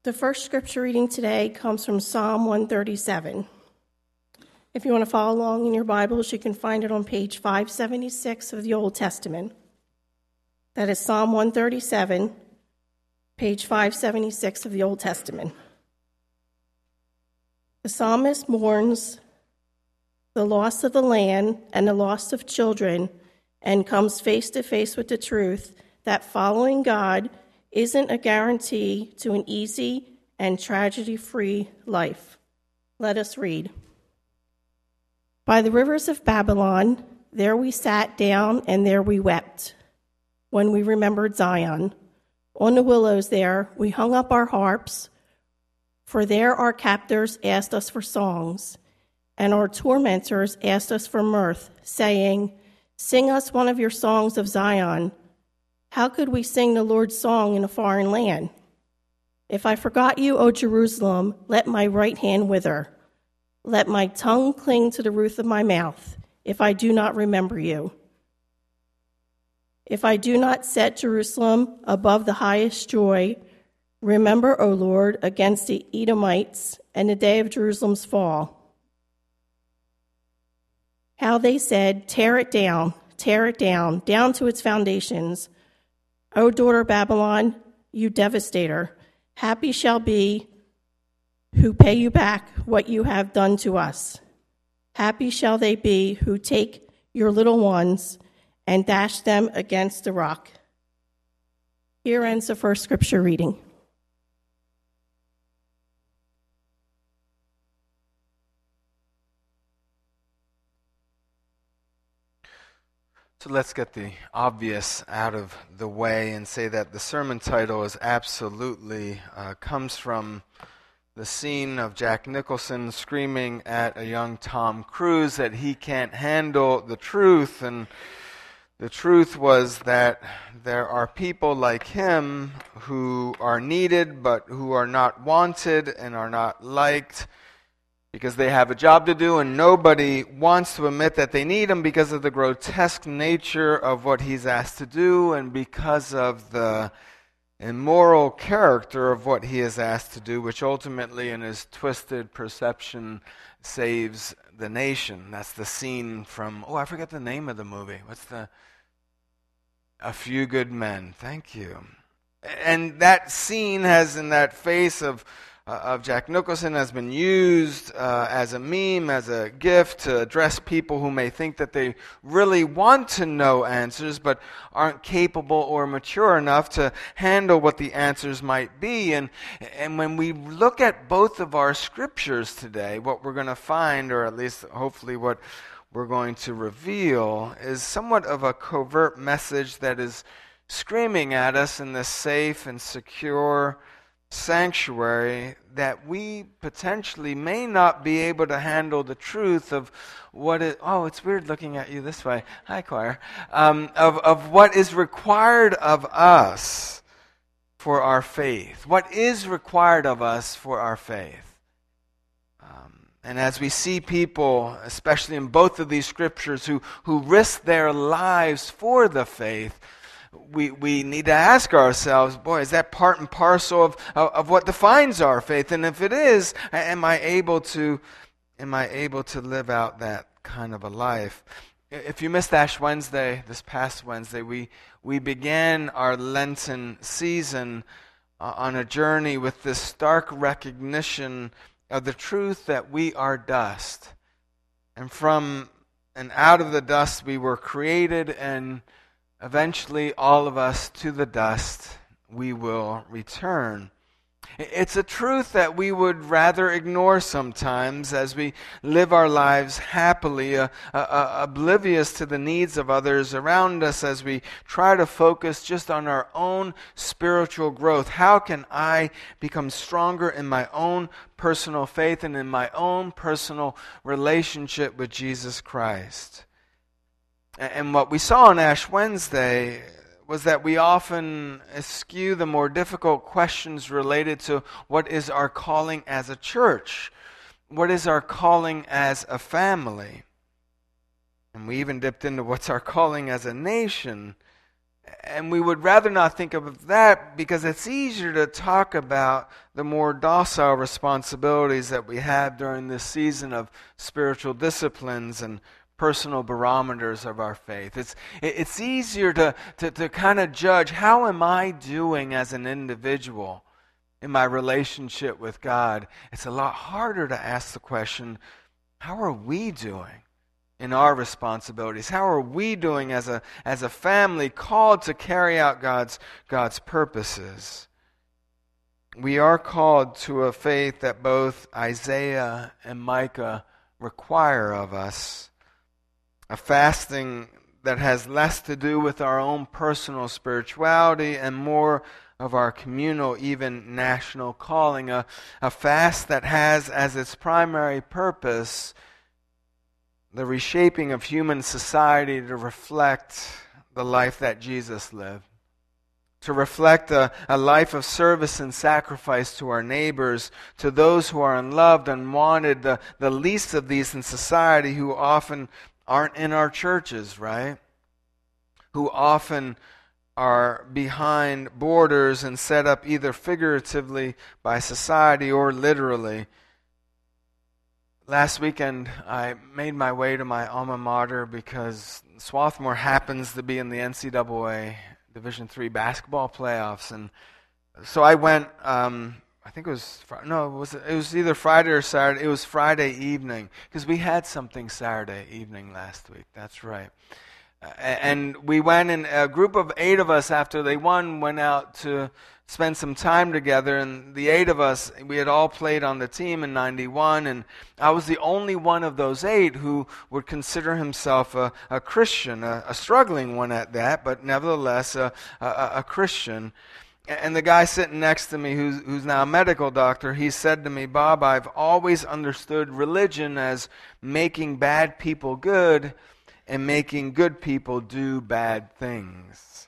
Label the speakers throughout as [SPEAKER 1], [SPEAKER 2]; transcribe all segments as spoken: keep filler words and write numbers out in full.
[SPEAKER 1] The first scripture reading today comes from Psalm one thirty-seven. If you want to follow along in your Bibles, you can find it on page five seventy-six of the Old Testament. That is Psalm one thirty-seven, page five seventy-six of the Old Testament. The psalmist mourns the loss of the land and the loss of children and comes face to face with the truth that following God isn't a guarantee to an easy and tragedy-free life. Let us read. By the rivers of Babylon, there we sat down and there we wept when we remembered Zion. On the willows there we hung up our harps, for there our captors asked us for songs, and our tormentors asked us for mirth, saying, "Sing us one of your songs of Zion." How could we sing the Lord's song in a foreign land? If I forgot you, O Jerusalem, let my right hand wither. Let my tongue cling to the roof of my mouth, if I do not remember you. If I do not set Jerusalem above the highest joy, remember, O Lord, against the Edomites and the day of Jerusalem's fall. How they said, "Tear it down, tear it down, down to its foundations. O daughter Babylon, you devastator, happy shall be who pay you back what you have done to us. Happy shall they be who take your little ones and dash them against the rock." Here ends the first scripture reading.
[SPEAKER 2] So let's get the obvious out of the way and say that the sermon title is absolutely uh, comes from the scene of Jack Nicholson screaming at a young Tom Cruise that he can't handle the truth. And the truth was that there are people like him who are needed but who are not wanted and are not liked, because they have a job to do and nobody wants to admit that they need him because of the grotesque nature of what he's asked to do and because of the immoral character of what he is asked to do, which ultimately in his twisted perception saves the nation. That's the scene from, oh, I forget the name of the movie. What's the... A Few Good Men. Thank you. And that scene has, in that face of Uh, of Jack Nicholson, has been used uh, as a meme, as a gift to address people who may think that they really want to know answers but aren't capable or mature enough to handle what the answers might be. And, and when we look at both of our scriptures today, what we're going to find, or at least hopefully what we're going to reveal, is somewhat of a covert message that is screaming at us in this safe and secure sanctuary that we potentially may not be able to handle the truth of what it, oh, it's weird looking at you this way. Hi, choir. Um, of, of what is required of us for our faith. What is required of us for our faith. Um, and as we see people, especially in both of these scriptures, who, who risk their lives for the faith, We we need to ask ourselves, boy, is that part and parcel of, of, of what defines our faith? And if it is, am I able to am I able to live out that kind of a life? If you missed Ash Wednesday, this past Wednesday, we we began our Lenten season uh, on a journey with this stark recognition of the truth that we are dust, and from and out of the dust we were created, and eventually, all of us to the dust we will return. It's a truth that we would rather ignore sometimes as we live our lives happily, uh, uh, oblivious to the needs of others around us, as we try to focus just on our own spiritual growth. How can I become stronger in my own personal faith and in my own personal relationship with Jesus Christ? And what we saw on Ash Wednesday was that we often eschew the more difficult questions related to what is our calling as a church, what is our calling as a family. And we even dipped into what's our calling as a nation. And we would rather not think of that because it's easier to talk about the more docile responsibilities that we have during this season of spiritual disciplines and personal barometers of our faith. It's it's easier to, to, to kind of judge, how am I doing as an individual in my relationship with God? It's a lot harder to ask the question, how are we doing in our responsibilities? How are we doing as a as a family called to carry out God's God's purposes? We are called to a faith that both Isaiah and Micah require of us. A fasting that has less to do with our own personal spirituality and more of our communal, even national calling. A, a fast that has as its primary purpose the reshaping of human society to reflect the life that Jesus lived. To reflect a, a life of service and sacrifice to our neighbors, to those who are unloved, unwanted, the, the least of these in society who often aren't in our churches, right? Who often are behind borders and set up either figuratively by society or literally. Last weekend, I made my way to my alma mater because Swarthmore happens to be in the N C double A Division three basketball playoffs, and so I went. Um, I think it was no, it was it was either Friday or Saturday. It was Friday evening because we had something Saturday evening last week. That's right. Uh, and we went, and a group of eight of us, after they won, went out to spend some time together. And the eight of us, we had all played on the team in ninety-one, and I was the only one of those eight who would consider himself a, a Christian, a, a struggling one at that, but nevertheless a, a, a Christian. And the guy sitting next to me, who's, who's now a medical doctor, he said to me, "Bob, I've always understood religion as making bad people good and making good people do bad things."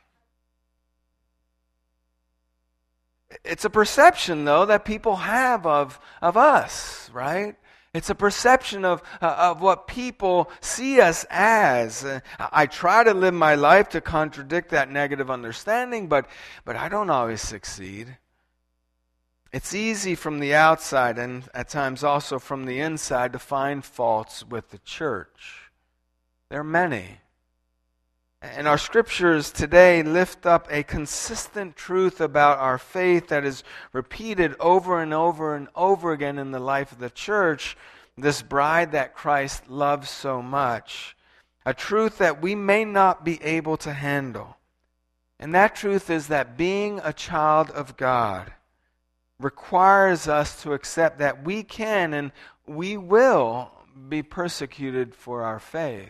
[SPEAKER 2] It's a perception, though, that people have of, of us, right? It's a perception of, uh, of what people see us as. Uh, I try to live my life to contradict that negative understanding, but, but I don't always succeed. It's easy from the outside and at times also from the inside to find faults with the church. There are many. And our scriptures today lift up a consistent truth about our faith that is repeated over and over and over again in the life of the church, this bride that Christ loves so much, a truth that we may not be able to handle. And that truth is that being a child of God requires us to accept that we can and we will be persecuted for our faith.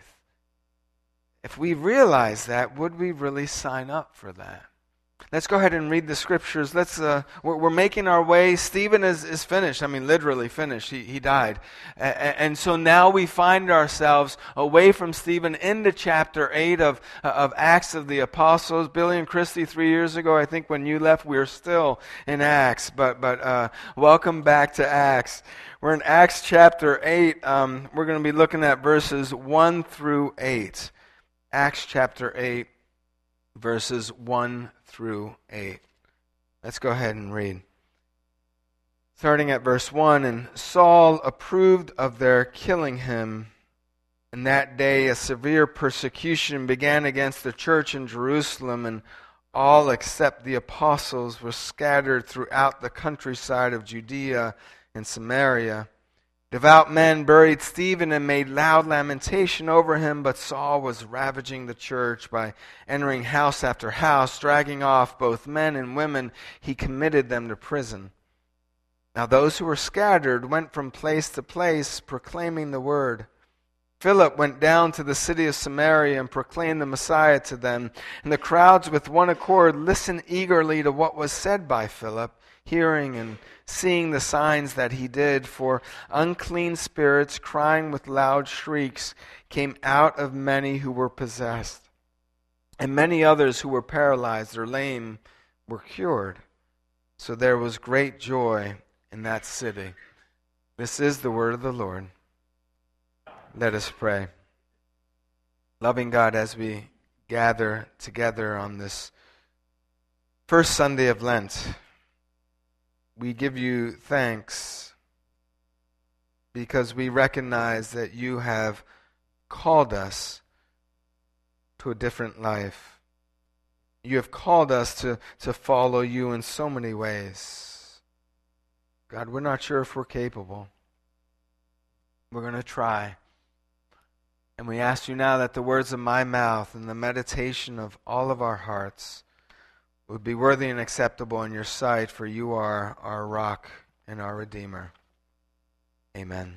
[SPEAKER 2] If we realize that, would we really sign up for that? Let's go ahead and read the scriptures. Let's. Uh, we're, we're making our way. Stephen is, is finished. I mean, literally finished. He he died, a- and so now we find ourselves away from Stephen into chapter eight of uh, of Acts of the Apostles. Billy and Christy, three years ago, I think when you left, we were still in Acts. But but uh, welcome back to Acts. We're in Acts chapter eight. Um, we're going to be looking at verses one through eight. Acts chapter eight, verses one through eight. Let's go ahead and read. Starting at verse one, "And Saul approved of their killing him. And that day a severe persecution began against the church in Jerusalem, and all except the apostles were scattered throughout the countryside of Judea and Samaria. Devout men buried Stephen and made loud lamentation over him, but Saul was ravaging the church by entering house after house, dragging off both men and women. He committed them to prison. Now those who were scattered went from place to place, proclaiming the word. Philip went down to the city of Samaria and proclaimed the Messiah to them. And the crowds with one accord listened eagerly to what was said by Philip, hearing and seeing the signs that he did. For unclean spirits, crying with loud shrieks, came out of many who were possessed. And many others who were paralyzed or lame were cured. So there was great joy in that city." This is the word of the Lord. Let us pray. Loving God, as we gather together on this first Sunday of Lent. We give you thanks because we recognize that you have called us to a different life. You have called us to, to follow you in so many ways. God, we're not sure if we're capable. We're going to try. And we ask you now that the words of my mouth and the meditation of all of our hearts would be worthy and acceptable in your sight, for you are our rock and our Redeemer. Amen.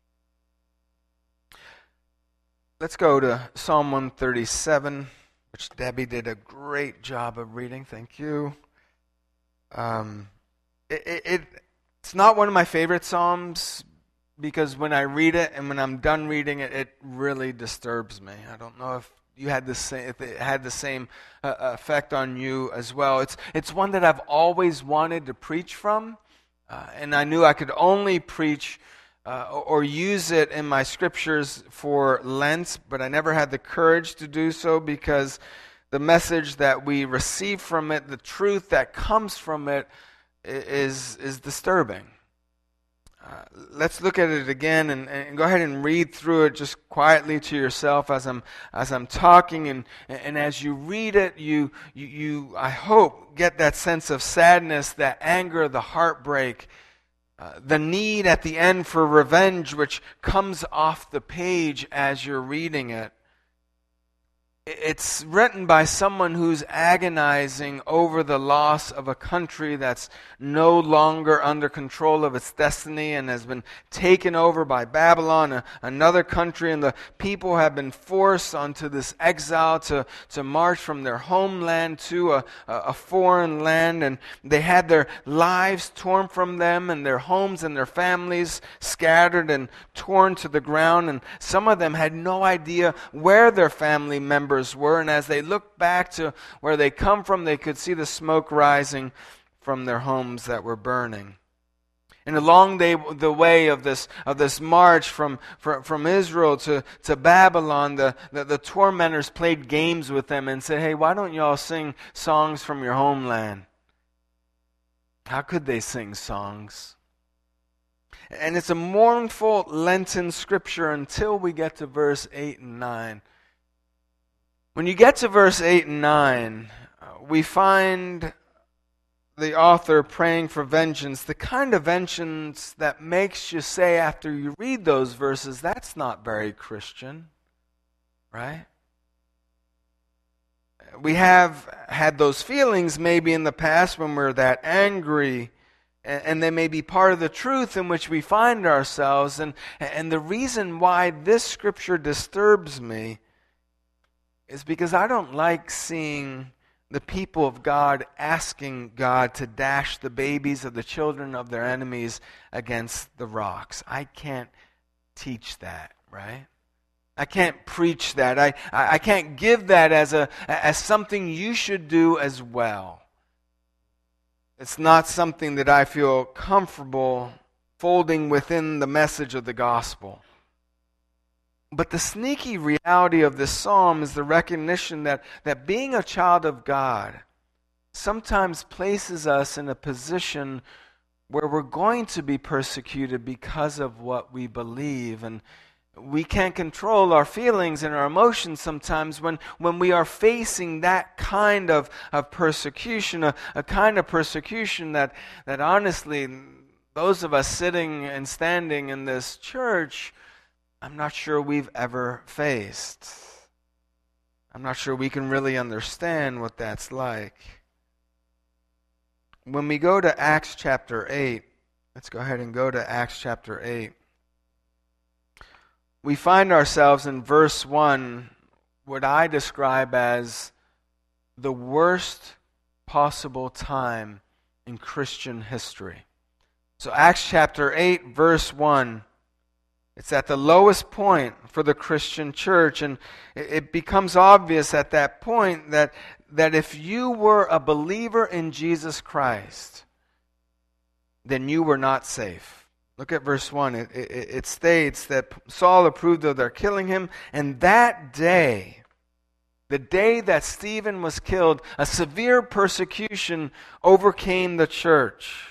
[SPEAKER 2] Let's go to Psalm one thirty-seven, which Debbie did a great job of reading. Thank you. Um, it, it, it it's not one of my favorite psalms, because when I read it and when I'm done reading it, it really disturbs me. I don't know if you had the same, if it had the same uh, effect on you as well. It's it's one that I've always wanted to preach from, uh, and I knew I could only preach uh, or use it in my scriptures for Lent, but I never had the courage to do so because the message that we receive from it, the truth that comes from it, is is disturbing. Uh, let's look at it again and, and go ahead and read through it just quietly to yourself as I'm as I'm talking, and and as you read it, you you, you I hope get that sense of sadness, that anger, the heartbreak, uh, the need at the end for revenge, which comes off the page as you're reading it. It's written by someone who's agonizing over the loss of a country that's no longer under control of its destiny and has been taken over by Babylon, a, another country, and the people have been forced onto this exile to, to march from their homeland to a, a foreign land, and they had their lives torn from them and their homes and their families scattered and torn to the ground, and some of them had no idea where their family members were, and as they looked back to where they come from, they could see the smoke rising from their homes that were burning. And along the, the way of this of this march from from, from Israel to, to Babylon, the, the, the tormentors played games with them and said, "Hey, why don't you all sing songs from your homeland?" How could they sing songs? And it's a mournful Lenten scripture until we get to verse eight and nine. When you get to verse eight and nine, uh, we find the author praying for vengeance, the kind of vengeance that makes you say after you read those verses, that's not very Christian, right? We have had those feelings maybe in the past when we're that angry, and, and they may be part of the truth in which we find ourselves, and, and the reason why this scripture disturbs me is because I don't like seeing the people of God asking God to dash the babies of the children of their enemies against the rocks. I can't teach that, right? I can't preach that. I, I can't give that as a as something you should do as well. It's not something that I feel comfortable folding within the message of the gospel. But the sneaky reality of this psalm is the recognition that, that being a child of God sometimes places us in a position where we're going to be persecuted because of what we believe. And we can't control our feelings and our emotions sometimes when, when we are facing that kind of, of persecution, a, a kind of persecution that, that honestly, those of us sitting and standing in this church, I'm not sure we've ever faced. I'm not sure we can really understand what that's like. When we go to Acts chapter eight, let's go ahead and go to Acts chapter eight. We find ourselves in verse one, what I describe as the worst possible time in Christian history. So Acts chapter eight, verse one. It's at the lowest point for the Christian church, and it becomes obvious at that point that, that if you were a believer in Jesus Christ, then you were not safe. Look at verse one. It, it, it states that Saul approved of their killing him, and that day The day that Stephen was killed, a severe persecution overcame the church.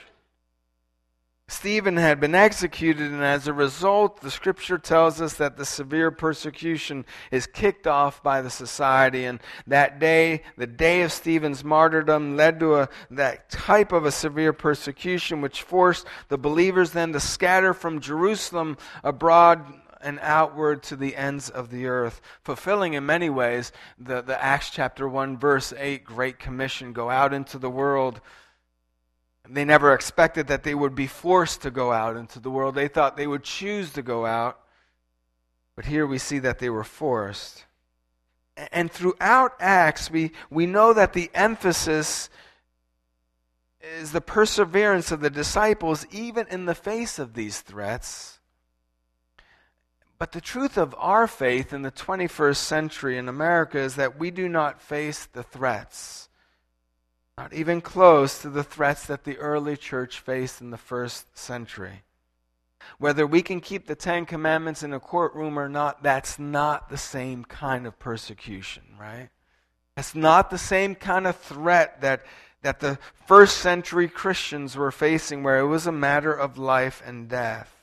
[SPEAKER 2] Stephen had been executed, and as a result, the scripture tells us that the severe persecution is kicked off by the society. And that day, the day of Stephen's martyrdom, led to a, that type of a severe persecution, which forced the believers then to scatter from Jerusalem abroad and outward to the ends of the earth, fulfilling in many ways the, the Acts chapter one, verse eight, Great Commission, go out into the world. They never expected that they would be forced to go out into the world. They thought they would choose to go out. But here we see that they were forced. And throughout Acts, we, we know that the emphasis is the perseverance of the disciples, even in the face of these threats. But the truth of our faith in the twenty-first century in America is that we do not face the threats, not even close to the threats that the early church faced in the first century. Whether we can keep the Ten Commandments in a courtroom or not, that's not the same kind of persecution, right? That's not the same kind of threat that, that the first century Christians were facing, where it was a matter of life and death.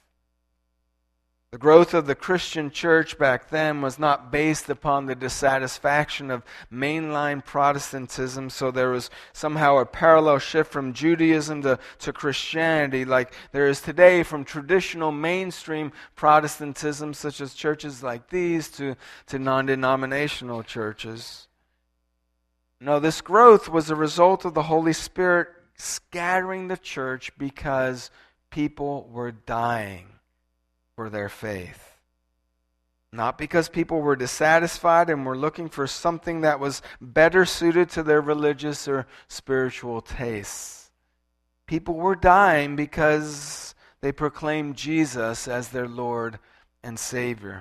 [SPEAKER 2] The growth of the Christian church back then was not based upon the dissatisfaction of mainline Protestantism, so there was somehow a parallel shift from Judaism to, to Christianity, like there is today from traditional mainstream Protestantism, such as churches like these, to, to non-denominational churches. No, this growth was a result of the Holy Spirit scattering the church because people were dying for their faith. Not because people were dissatisfied and were looking for something that was better suited to their religious or spiritual tastes. People were dying because they proclaimed Jesus as their Lord and Savior.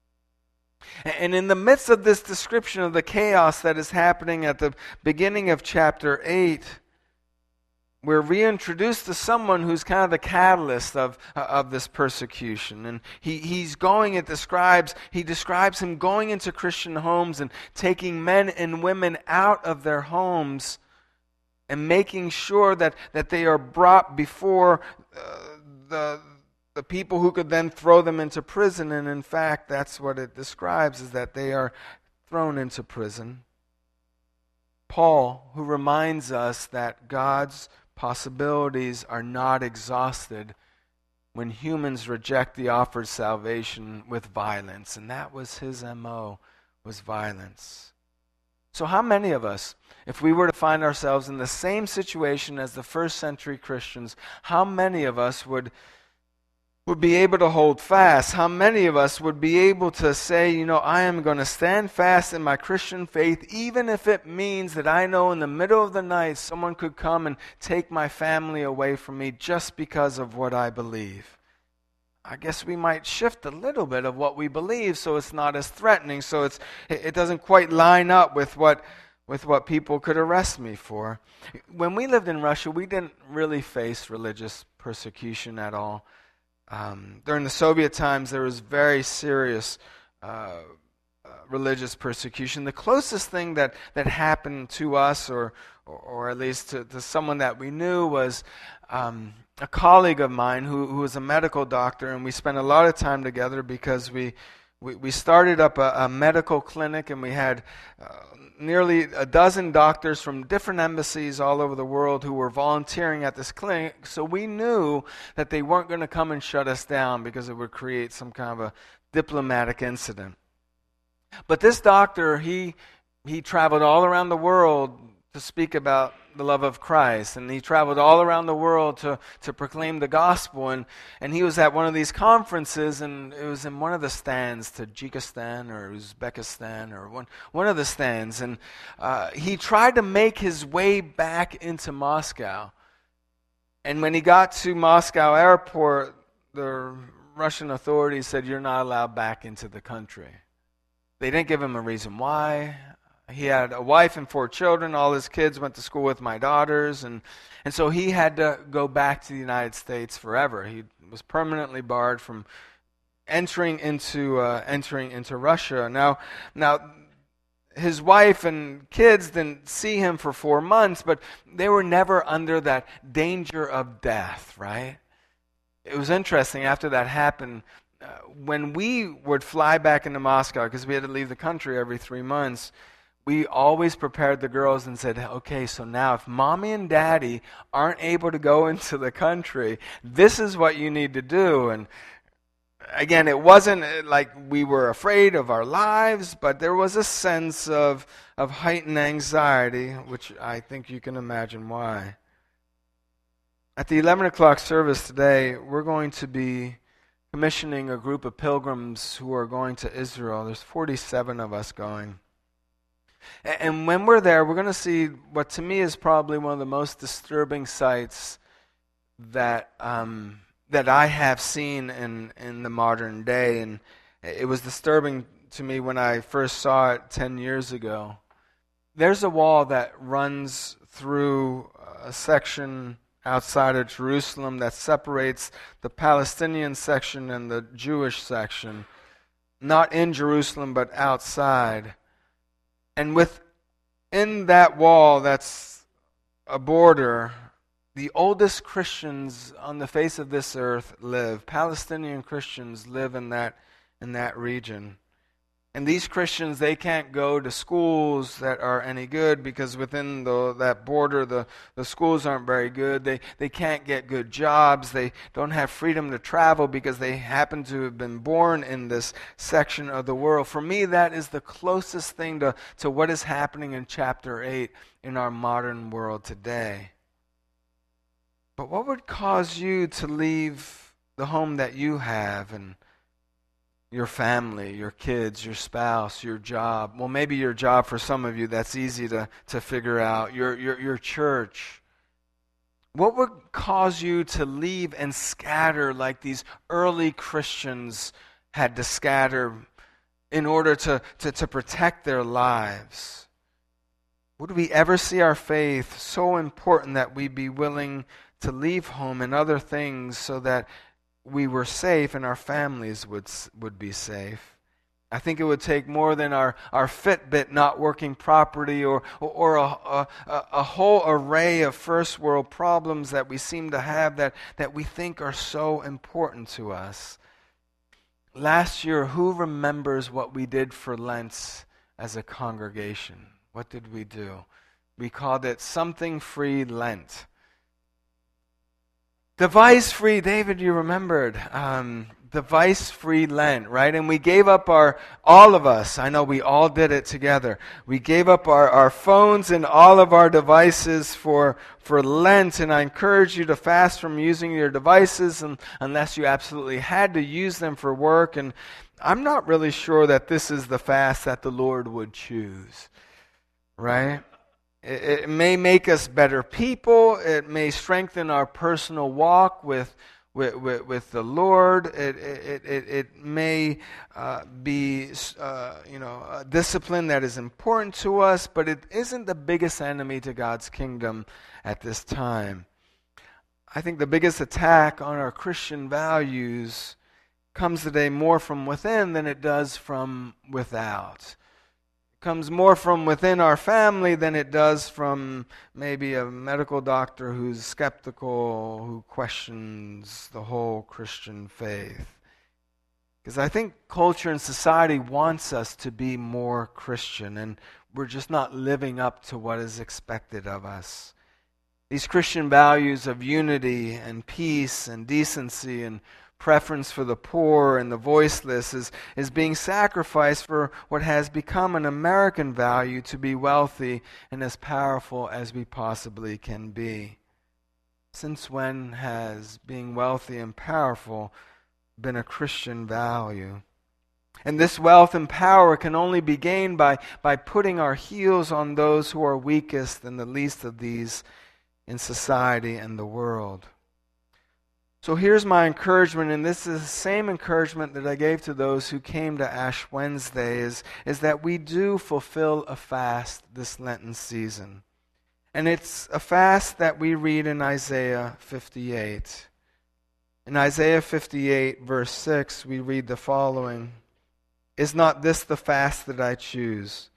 [SPEAKER 2] And in the midst of this description of the chaos that is happening at the beginning of chapter eight, we're reintroduced to someone who's kind of the catalyst of, of this persecution. And he, he's going, it describes, he describes him going into Christian homes and taking men and women out of their homes and making sure that, that they are brought before uh, the, the people who could then throw them into prison. And in fact, that's what it describes, is that they are thrown into prison. Paul, who reminds us that God's possibilities are not exhausted when humans reject the offered salvation with violence. And that was his M O, was violence. So how many of us, if we were to find ourselves in the same situation as the first century Christians, how many of us would would be able to hold fast? How many of us would be able to say, you know, I am going to stand fast in my Christian faith, even if it means that I know in the middle of the night someone could come and take my family away from me just because of what I believe? I guess we might shift a little bit of what we believe so it's not as threatening, so it's it doesn't quite line up with what with what people could arrest me for. When we lived in Russia, we didn't really face religious persecution at all. Um, during the Soviet times, there was very serious uh, uh, religious persecution. The closest thing that, that happened to us, or or, or at least to, to someone that we knew, was um, a colleague of mine who, who was a medical doctor, and we spent a lot of time together because we we, we started up a, a medical clinic, and we had uh, nearly a dozen doctors from different embassies all over the world who were volunteering at this clinic. So we knew that they weren't going to come and shut us down because it would create some kind of a diplomatic incident. But this doctor, he he traveled all around the world to speak about the love of Christ, and he traveled all around the world to, to proclaim the gospel, and, and he was at one of these conferences, and it was in one of the stands, Tajikistan or Uzbekistan, or one, one of the stands, and uh, he tried to make his way back into Moscow. And when he got to Moscow airport, the Russian authorities said, "You're not allowed back into the country." They didn't give him a reason why. He had a wife and four children. All his kids went to school with my daughters. And, and so he had to go back to the United States forever. He was permanently barred from entering into uh, entering into Russia. Now, now, his wife and kids didn't see him for four months, but they were never under that danger of death, right? It was interesting after that happened, uh, when we would fly back into Moscow, because we had to leave the country every three months, we always prepared the girls and said, okay, so now if mommy and daddy aren't able to go into the country, this is what you need to do. And again, it wasn't like we were afraid of our lives, but there was a sense of, of heightened anxiety, which I think you can imagine why. At the eleven o'clock service today, we're going to be commissioning a group of pilgrims who are going to Israel. There's forty-seven of us going. And when we're there, we're going to see what to me is probably one of the most disturbing sights that um, that I have seen in, in the modern day. And it was disturbing to me when I first saw it ten years ago. There's a wall that runs through a section outside of Jerusalem that separates the Palestinian section and the Jewish section. Not in Jerusalem, but outside. And within that wall that's a border, the oldest Christians on the face of this earth live. Palestinian Christians live in that in that region. And these Christians, they can't go to schools that are any good because within the, that border, the, the schools aren't very good. They, they can't get good jobs. They don't have freedom to travel because they happen to have been born in this section of the world. For me, that is the closest thing to, to what is happening in chapter eight in our modern world today. But what would cause you to leave the home that you have and your family, your kids, your spouse, your job? Well, maybe your job for some of you, that's easy to, to figure out. Your, your, your church. What would cause you to leave and scatter like these early Christians had to scatter in order to, to, to protect their lives? Would we ever see our faith so important that we be willing to leave home and other things so that we were safe and our families would would be safe? I think it would take more than our, our Fitbit not working properly or or, or a, a, a whole array of first world problems that we seem to have that, that we think are so important to us. Last year, who remembers what we did for Lent as a congregation? What did we do? We called it Something Free Lent. Device-free, David, you remembered. Um, device-free Lent, right? And we gave up our, all of us, I know we all did it together. We gave up our, our phones and all of our devices for, for Lent. And I encourage you to fast from using your devices and, unless you absolutely had to use them for work. And I'm not really sure that this is the fast that the Lord would choose, right? It may make us better people. It may strengthen our personal walk with with, with, with the Lord. It it it, it may uh, be uh, you know a discipline that is important to us, but it isn't the biggest enemy to God's kingdom at this time. I think the biggest attack on our Christian values comes today more from within than it does from without. Comes more from within our family than it does from maybe a medical doctor who's skeptical, who questions the whole Christian faith. Because I think culture and society wants us to be more Christian, and we're just not living up to what is expected of us. These Christian values of unity and peace and decency and preference for the poor and the voiceless is, is being sacrificed for what has become an American value to be wealthy and as powerful as we possibly can be. Since when has being wealthy and powerful been a Christian value? And this wealth and power can only be gained by, by putting our heels on those who are weakest and the least of these in society and the world. So here's my encouragement, and this is the same encouragement that I gave to those who came to Ash Wednesday, is, is that we do fulfill a fast this Lenten season. And it's a fast that we read in Isaiah fifty-eight. In Isaiah fifty-eight, verse six, we read the following: "Is not this the fast that I choose?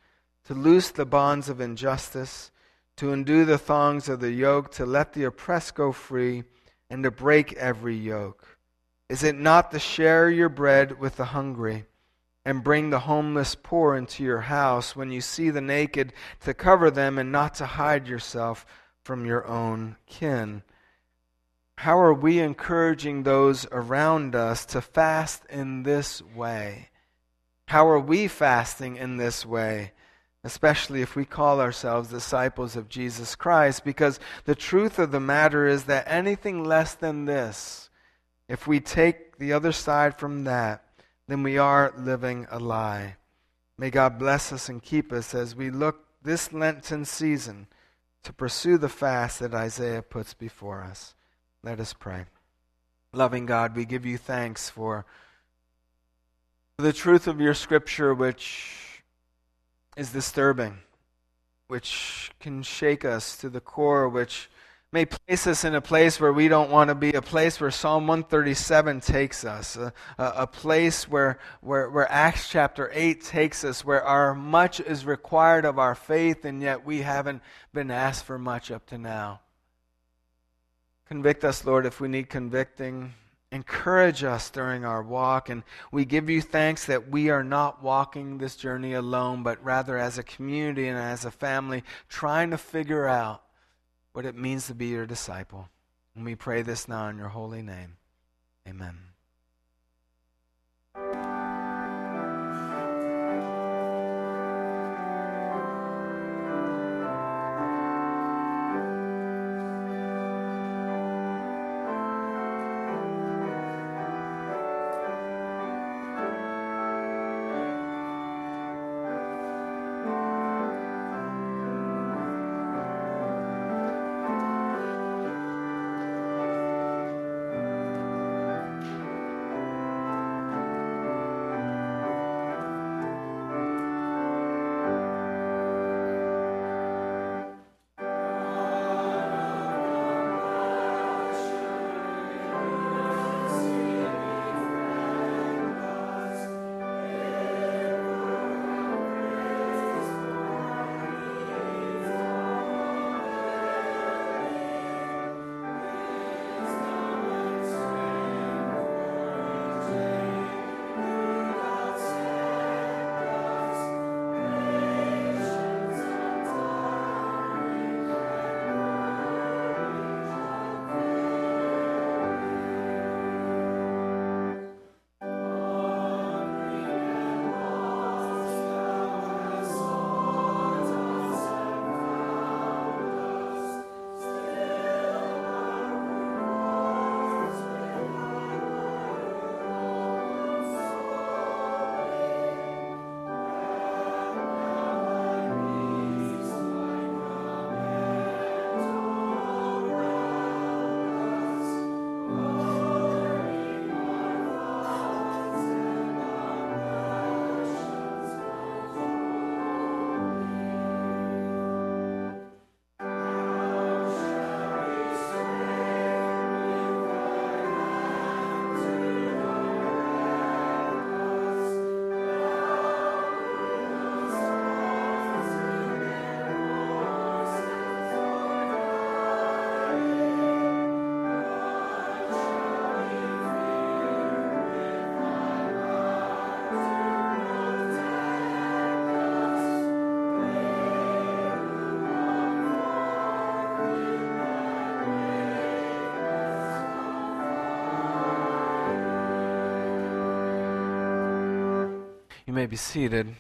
[SPEAKER 2] to loose the bonds of injustice, to undo the thongs of the yoke, to let the oppressed go free, and to break every yoke? Is it not to share your bread with the hungry, and bring the homeless poor into your house, when you see the naked, to cover them, and not to hide yourself from your own kin? How are we encouraging those around us to fast in this way? How are we fasting in this way? Especially if we call ourselves disciples of Jesus Christ, because the truth of the matter is that anything less than this, if we take the other side from that, then we are living a lie. May God bless us and keep us as we look this Lenten season to pursue the fast that Isaiah puts before us. Let us pray. Loving God, we give you thanks for the truth of your Scripture, which is disturbing, which can shake us to the core, which may place us in a place where we don't want to be, a place where Psalm one thirty-seven takes us, a, a, a place where, where, where Acts chapter eight takes us, where our much is required of our faith, and yet we haven't been asked for much up to now. Convict us, Lord, if we need convicting. Encourage us during our walk, and we give you thanks that we are not walking this journey alone, but rather as a community and as a family, trying to figure out what it means to be your disciple. And we pray this now in your holy name. Amen. You may be seated.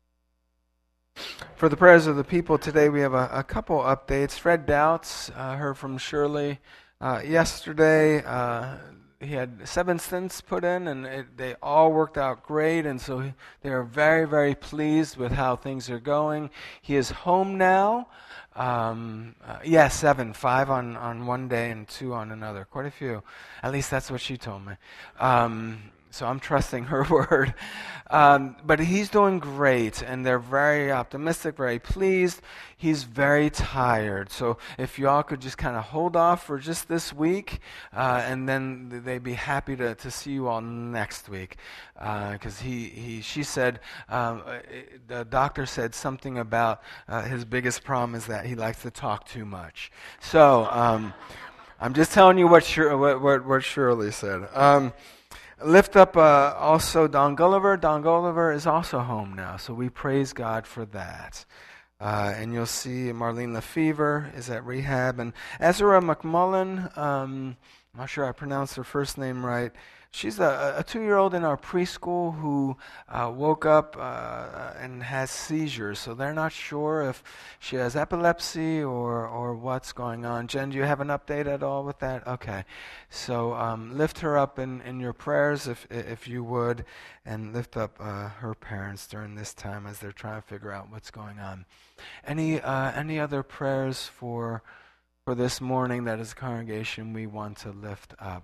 [SPEAKER 2] For the prayers of the people today, we have a, a couple updates. Fred Doubts uh, heard from Shirley uh, yesterday. Uh, he had seven stents put in, and it, they all worked out great, and so he, they are very, very pleased with how things are going. He is home now. Um, uh, yeah, seven, five on, on one day and two on another. Quite a few. At least that's what she told me. Um, so I'm trusting her word. Um, but he's doing great, and they're very optimistic, very pleased. He's very tired. So if y'all could just kind of hold off for just this week, uh, and then they'd be happy to, to see you all next week. Because uh, he, he, she said, um, the doctor said something about uh, his biggest problem is that he likes to talk too much. So um, I'm just telling you what, Shir- what, what, what Shirley said. Um, Lift up uh, also Don Gulliver. Don Gulliver is also home now, so we praise God for that. Uh, and you'll see Marlene Lefevre is at rehab. And Ezra McMullen, um, I'm not sure I pronounced her first name right. She's a, a two-year-old in our preschool who uh, woke up uh, and has seizures. So they're not sure if she has epilepsy or, or what's going on. Jen, do you have an update at all with that? Okay. So um, lift her up in, in your prayers if if you would, and lift up uh, her parents during this time as they're trying to figure out what's going on. Any uh, any other prayers for for this morning that as a congregation we want to lift up?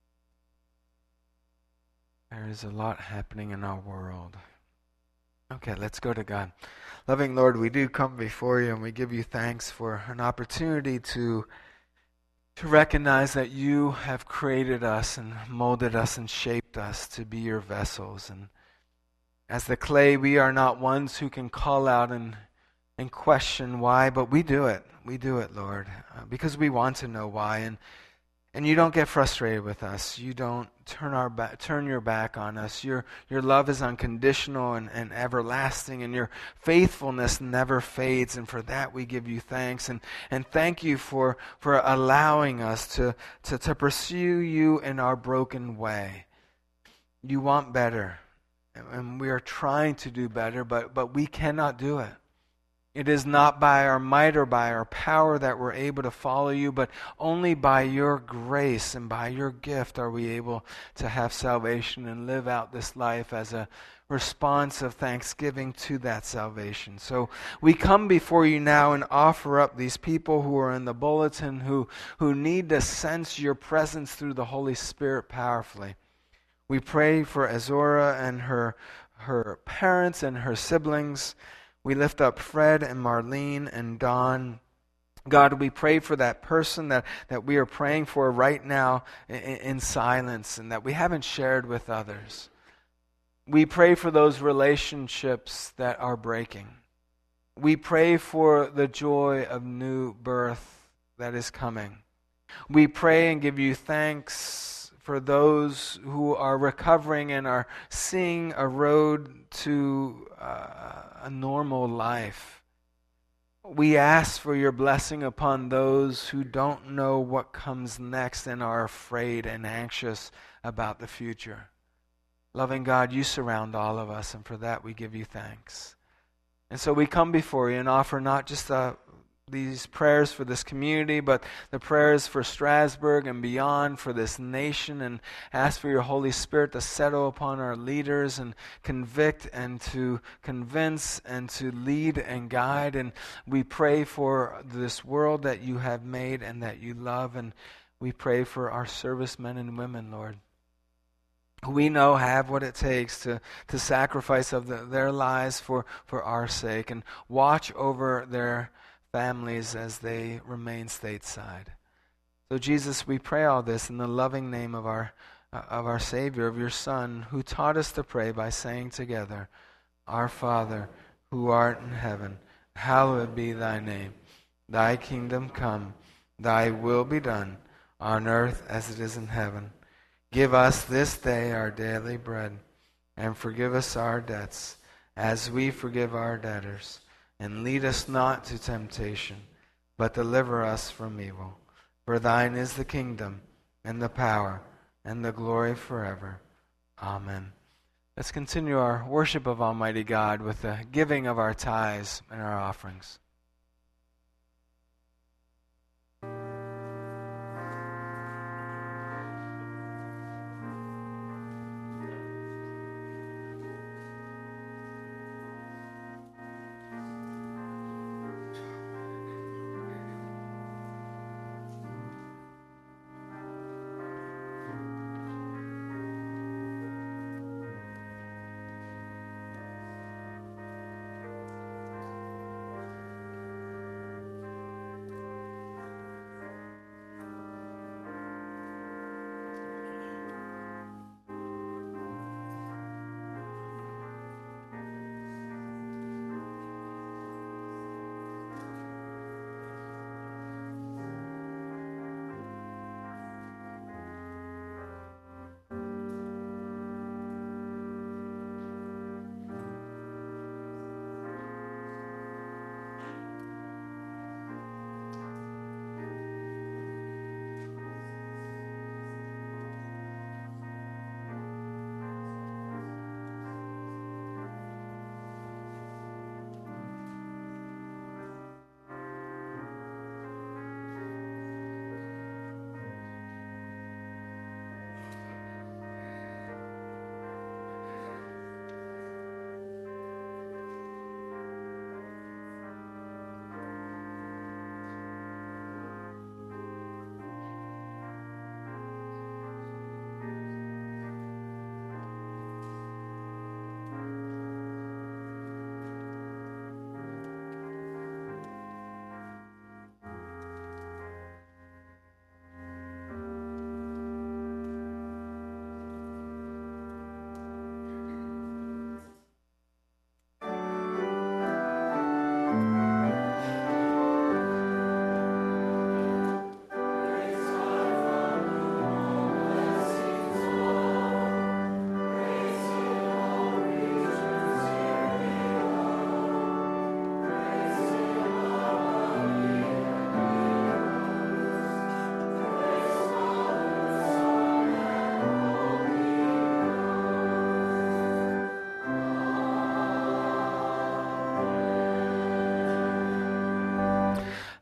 [SPEAKER 2] There is a lot happening in our world. Okay, let's go to God. Loving Lord, we do come before you and we give you thanks for an opportunity to to recognize that you have created us and molded us and shaped us to be your vessels. And as the clay, we are not ones who can call out and and question why, but we do it. We do it, Lord, uh, because we want to know why. And And you don't get frustrated with us. You don't turn our ba- turn your back on us. Your your love is unconditional and, and everlasting, and your faithfulness never fades. And for that we give you thanks. And, and thank you for, for allowing us to, to, to pursue you in our broken way. You want better. And we are trying to do better, but, but we cannot do it. It is not by our might or by our power that we're able to follow you, but only by your grace and by your gift are we able to have salvation and live out this life as a response of thanksgiving to that salvation. So we come before you now and offer up these people who are in the bulletin who, who need to sense your presence through the Holy Spirit powerfully. We pray for Azora and her, her parents and her siblings. We lift up Fred and Marlene and Don. God, we pray for that person that, that we are praying for right now in, in silence and that we haven't shared with others. We pray for those relationships that are breaking. We pray for the joy of new birth that is coming. We pray and give you thanks for those who are recovering and are seeing a road to uh, a normal life. We ask for your blessing upon those who don't know what comes next and are afraid and anxious about the future. Loving God, you surround all of us, and for that we give you thanks. And so we come before you and offer not just a these prayers for this community, but the prayers for Strasbourg and beyond, for this nation, and ask for your Holy Spirit to settle upon our leaders and convict and to convince and to lead and guide. And we pray for this world that you have made and that you love, and we pray for our servicemen and women, Lord, who we know have what it takes to, to sacrifice of the, their lives for, for our sake, and watch over their families as they remain stateside. So Jesus, we pray all this in the loving name of our uh, of our Savior, of your Son, who taught us to pray by saying together, Our Father, who art in heaven, hallowed be thy name. Thy kingdom come, thy will be done, on earth as it is in heaven. Give us this day our daily bread, and forgive us our debts, as we forgive our debtors. And lead us not to temptation, but deliver us from evil. For thine is the kingdom, and the power, and the glory forever. Amen. Let's continue our worship of Almighty God with the giving of our tithes and our offerings.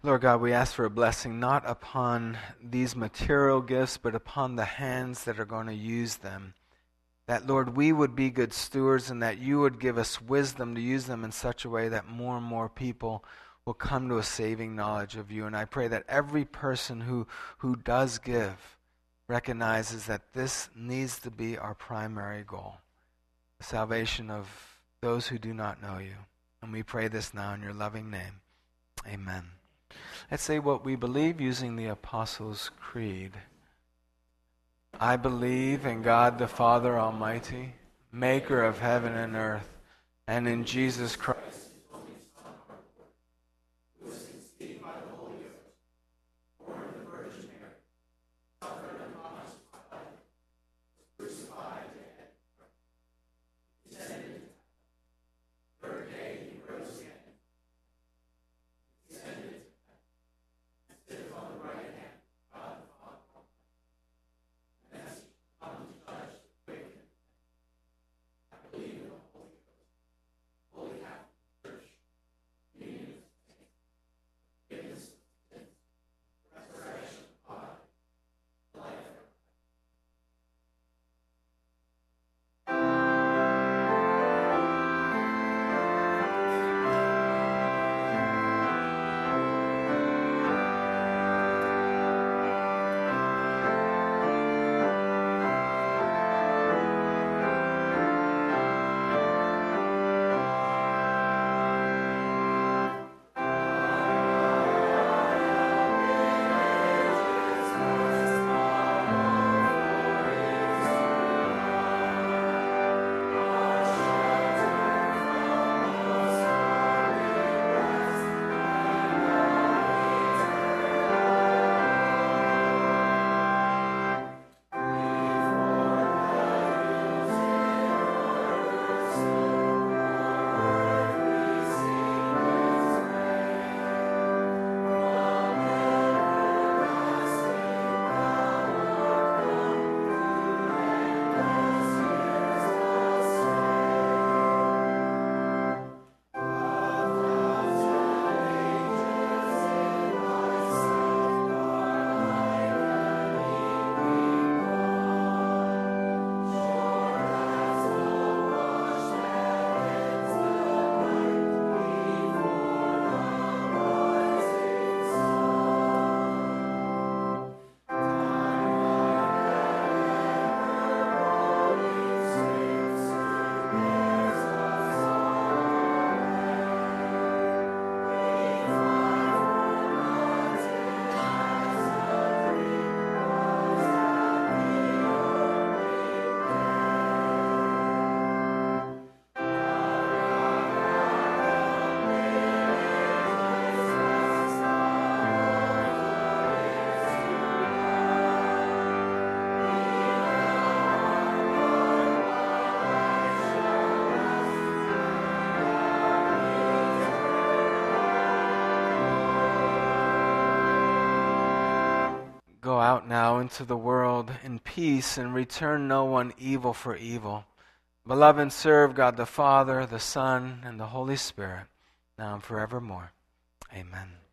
[SPEAKER 2] Lord God, we ask for a blessing not upon these material gifts, but upon the hands that are going to use them. That, Lord, we would be good stewards and that you would give us wisdom to use them in such a way that more and more people will come to a saving knowledge of you. And I pray that every person who, who does give recognizes that this needs to be our primary goal, the salvation of those who do not know you. And we pray this now in your loving name. Amen. Let's say what we believe using the Apostles' Creed. I believe in God the Father Almighty, maker of heaven and earth, and in Jesus Christ, who was conceived by the Holy Ghost, born of the Virgin Mary, suffered under Pontius Pilate, was crucified, dead, descended into hell. Third day he rose again, descended into heaven, and sitteth on the right hand of God the Father Almighty. And as he comes to judge the quick and the dead, I believe in the Holy Ghost, Holy Catholic Church, communion of saints, forgiveness of sins, resurrection of the body, life everlasting. Go out now into the world in peace and return no one evil for evil. Beloved, serve God the Father, the Son, and the Holy Spirit, now and forevermore. Amen.